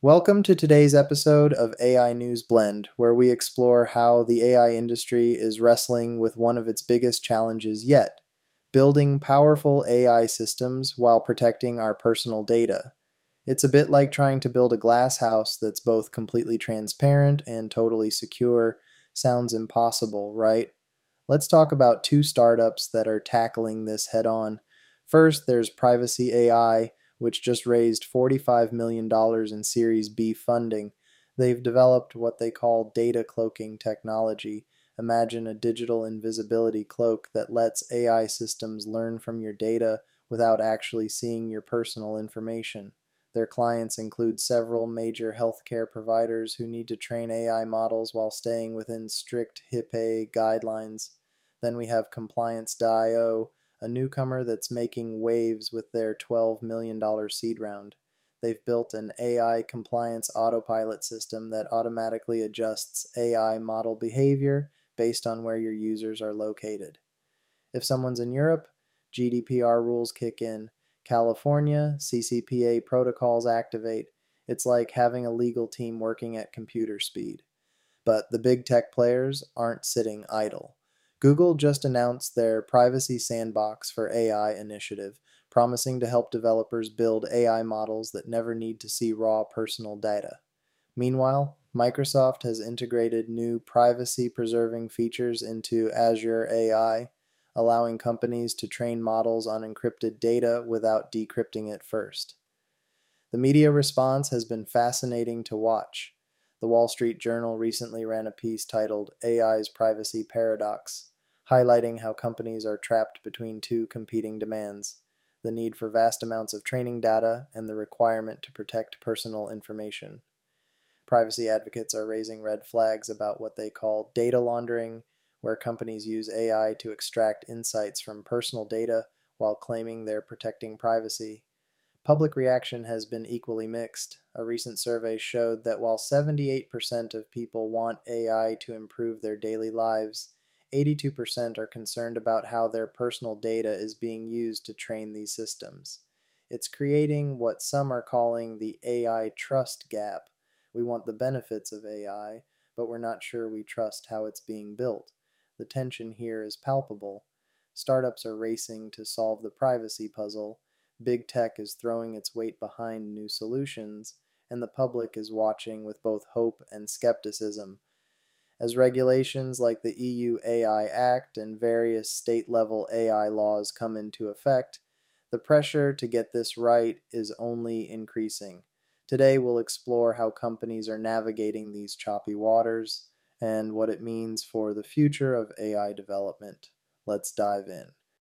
Welcome to today's episode of AI News Blend, where we explore how the AI industry is wrestling with one of its biggest challenges yet: building powerful AI systems while protecting our personal data. It's a bit like trying to build a glass house that's both completely transparent and totally secure. Sounds impossible, right? Let's talk about two startups that are tackling this head on. First, there's Privacy AI, which just raised $45 million in Series B funding. They've developed what they call data cloaking technology. Imagine a digital invisibility cloak that lets AI systems learn from your data without actually seeing your personal information. Their clients include several major healthcare providers who need to train AI models while staying within strict HIPAA guidelines. Then we have Compliance.io, a newcomer that's making waves with their $12 million seed round. They've built an AI compliance autopilot system that automatically adjusts AI model behavior based on where your users are located. If someone's in Europe, GDPR rules kick in. California, CCPA protocols activate. It's like having a legal team working at computer speed. But the big tech players aren't sitting idle. Google just announced their Privacy Sandbox for AI initiative, promising to help developers build AI models that never need to see raw personal data. Meanwhile, Microsoft has integrated new privacy-preserving features into Azure AI, allowing companies to train models on encrypted data without decrypting it first. The media response has been fascinating to watch. The Wall Street Journal recently ran a piece titled AI's Privacy Paradox, highlighting how companies are trapped between two competing demands: the need for vast amounts of training data and the requirement to protect personal information. Privacy advocates are raising red flags about what they call data laundering, where companies use AI to extract insights from personal data while claiming they're protecting privacy. Public reaction has been equally mixed. A recent survey showed that while 78% of people want AI to improve their daily lives, 82% are concerned about how their personal data is being used to train these systems. It's creating what some are calling the AI trust gap. We want the benefits of AI, but we're not sure we trust how it's being built. The tension here is palpable. Startups are racing to solve the privacy puzzle. Big tech is throwing its weight behind new solutions, and the public is watching with both hope and skepticism. As regulations like the EU AI Act and various state-level AI laws come into effect, the pressure to get this right is only increasing. Today we'll explore how companies are navigating these choppy waters and what it means for the future of AI development. Let's dive in.